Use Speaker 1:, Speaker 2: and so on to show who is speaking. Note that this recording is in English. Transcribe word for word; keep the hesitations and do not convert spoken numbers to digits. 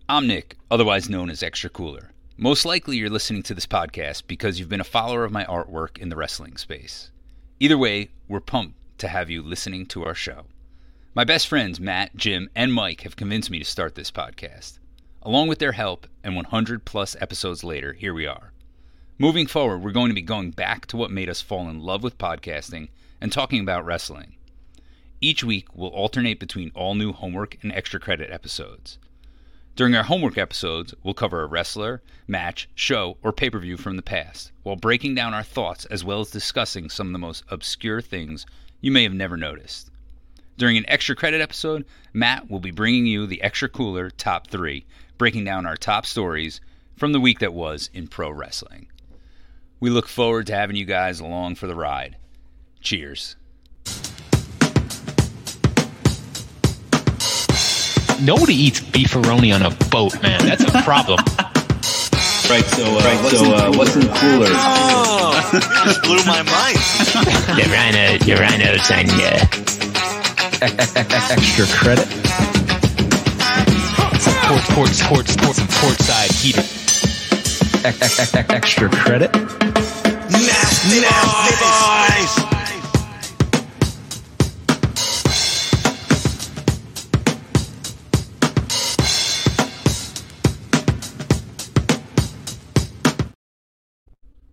Speaker 1: I'm Nick, otherwise known as Extra Cooler. Most likely you're listening to this podcast because you've been a follower of my artwork in the wrestling space. Either way, we're pumped to have you listening to our show. My best friends Matt, Jim, and Mike have convinced me to start this podcast. Along with their help, and one hundred plus episodes later, here we are. Moving forward, we're going to be going back to what made us fall in love with podcasting and talking about wrestling. Each week, we'll alternate between all new homework and extra credit episodes. During our homework episodes, we'll cover a wrestler, match, show, or pay-per-view from the past, while breaking down our thoughts as well as discussing some of the most obscure things you may have never noticed. During an extra credit episode, Matt will be bringing you the Extra Cooler Top three, breaking down our top stories from the week that was in pro wrestling. We look forward to having you guys along for the ride. Cheers.
Speaker 2: Nobody eats beefaroni on a boat, man. That's a problem.
Speaker 3: Right, so, uh, right, what's, so in uh, what's in the cooler?
Speaker 4: Oh, you just blew my mind.
Speaker 2: The rhino, the rhinos on uh,
Speaker 3: extra credit.
Speaker 2: Port, port, port, port, port side heater.
Speaker 3: Extra credit.
Speaker 4: Nasty, nasty, nice.